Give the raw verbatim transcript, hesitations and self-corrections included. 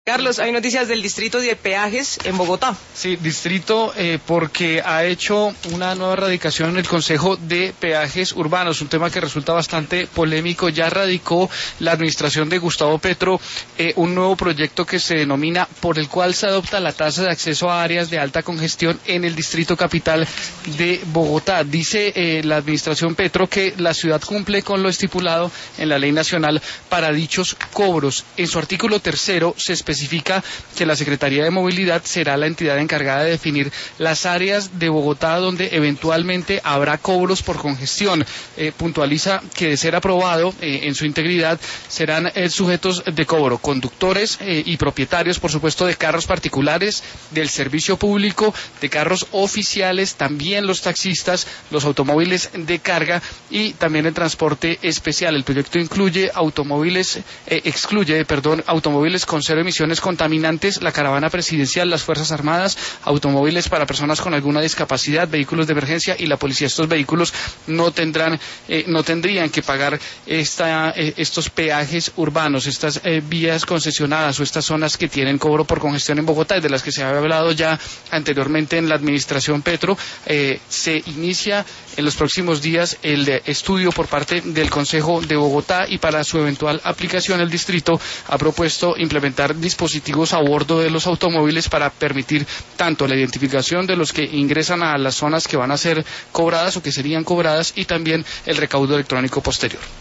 Carlos, hay noticias del distrito de peajes en Bogotá. Sí, distrito eh, porque ha hecho una nueva radicación en el Consejo de Peajes Urbanos, un tema que resulta bastante polémico. Ya radicó la administración de Gustavo Petro eh, un nuevo proyecto que se denomina por el cual se adopta la tasa de acceso a áreas de alta congestión en el distrito capital de Bogotá. Dice eh, la administración Petro que la ciudad cumple con lo estipulado en la ley nacional para dichos cobros. En su artículo tercero se especifica especifica que la Secretaría de Movilidad será la entidad encargada de definir las áreas de Bogotá donde eventualmente habrá cobros por congestión. Eh, puntualiza que de ser aprobado eh, en su integridad serán eh, sujetos de cobro conductores eh, y propietarios, por supuesto, de carros particulares, del servicio público, de carros oficiales, también los taxistas, los automóviles de carga y también el transporte especial. El proyecto incluye automóviles, eh, excluye, perdón, automóviles con cero emisiones contaminantes, la caravana presidencial, las Fuerzas Armadas, automóviles para personas con alguna discapacidad, vehículos de emergencia y la policía. Estos vehículos no tendrán, eh, no tendrían que pagar esta, eh, estos peajes urbanos, estas eh, vías concesionadas o estas zonas que tienen cobro por congestión en Bogotá, y de las que se había hablado ya anteriormente en la administración Petro. Eh, se inicia en los próximos días el de estudio por parte del Consejo de Bogotá, y para su eventual aplicación el distrito ha propuesto implementar dispositivos a bordo de los automóviles para permitir tanto la identificación de los que ingresan a las zonas que van a ser cobradas o que serían cobradas y también el recaudo electrónico posterior.